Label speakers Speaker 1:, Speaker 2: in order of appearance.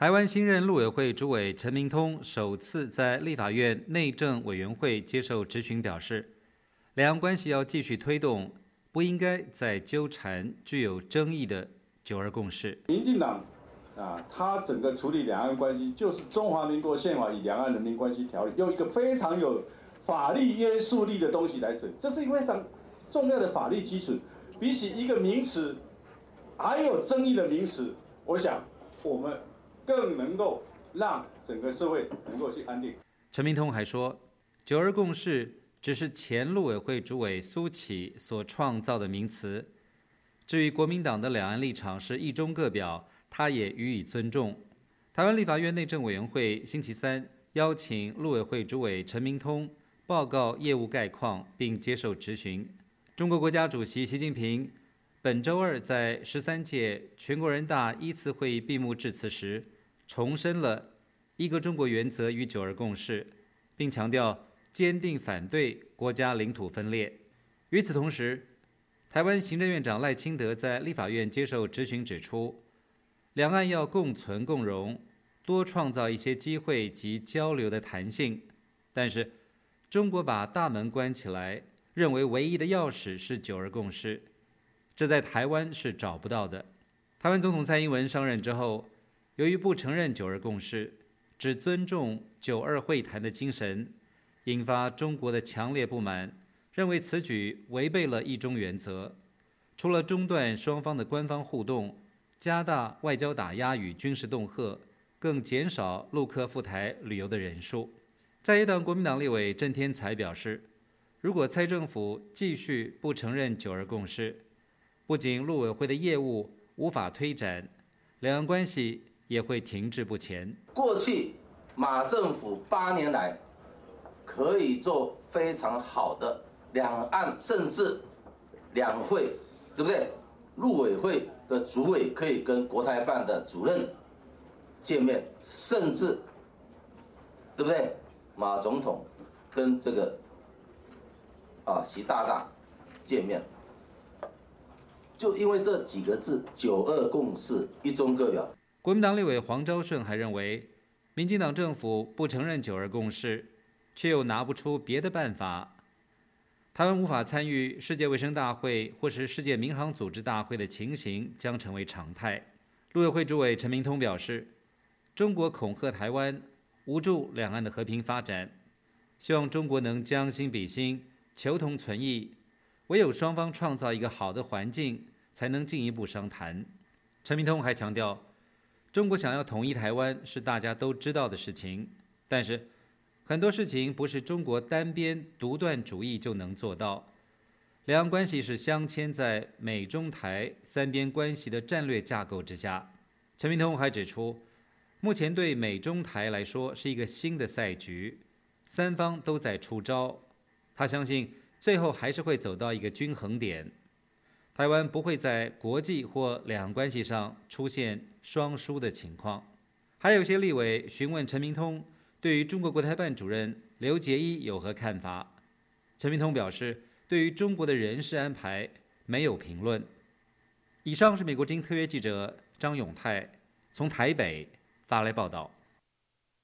Speaker 1: 台湾新任陆委会主委陈明通首次在立法院内政委员会接受质询，表示，两岸关系要继续推动，不应该再纠缠具有争议的9·2共识。
Speaker 2: 民进党他整个处理两岸关系，就是中华民国宪法与两岸人民关系条例，用一个非常有法律约束力的东西来处理，这是一个非常重要的法律基础。比起一个名词还有争议的名词，我想我们更能够让整个社会能够去安定。
Speaker 1: 陈明通还说，9·2共识只是前陆委会主委苏起所创造的名词。至于国民党的两岸立场是一中各表，他也予以尊重。台湾立法院内政委员会星期三邀请陆委会主委陈明通报告业务概况，并接受质询。中国国家主席习近平本周二在13届全国人大1次会议闭幕致辞时，重申了一个中国原则与9·2共识，并强调坚定反对国家领土分裂。与此同时，台湾行政院长赖清德在立法院接受质询指出，两岸要共存共荣，多创造一些机会及交流的弹性，但是中国把大门关起来，认为唯一的钥匙是9·2共识，这在台湾是找不到的。台湾总统蔡英文上任之后，由于不承认9·2共识，只尊重9·2会谈的精神，引发中国的强烈不满，认为此举违背了一中原则。除了中断双方的官方互动，加大外交打压与军事恫吓，更减少陆客赴台旅游的人数。在野党国民党立委郑天才表示，如果蔡政府继续不承认9·2共识，不仅陆委会的业务无法推展，两岸关系也会停滞不前。
Speaker 3: 过去马政府8年来可以做非常好的两岸，甚至两会，对不对？陆委会的主委可以跟国台办的主任见面，甚至对不对？马总统跟这个习大大见面，就因为这几个字9·2共识，一中各表。
Speaker 1: 国民党立委黄昭顺还认为，民进党政府不承认9·2共识，却又拿不出别的办法。台湾无法参与世界卫生大会或是世界民航组织大会的情形将成为常态。陆委会主委陈明通表示，中国恐吓台湾，无助两岸的和平发展，希望中国能将心比心，求同存异，唯有双方创造一个好的环境，才能进一步商谈。陈明通还强调，中国想要统一台湾是大家都知道的事情，但是很多事情不是中国单边独断主义就能做到。两岸关系是镶嵌在美中台三边关系的战略架构之下。陈明通还指出，目前对美中台来说是一个新的赛局，三方都在出招。他相信最后还是会走到一个均衡点，台湾不会在国际或两岸关系上出现双输的情况。还有些立委询问陈明通对于中国国台办主任刘捷一有何看法。陈明通表示，对于中国的人事安排没有评论。以上是美国之音特约记者张永泰从台北发来报道。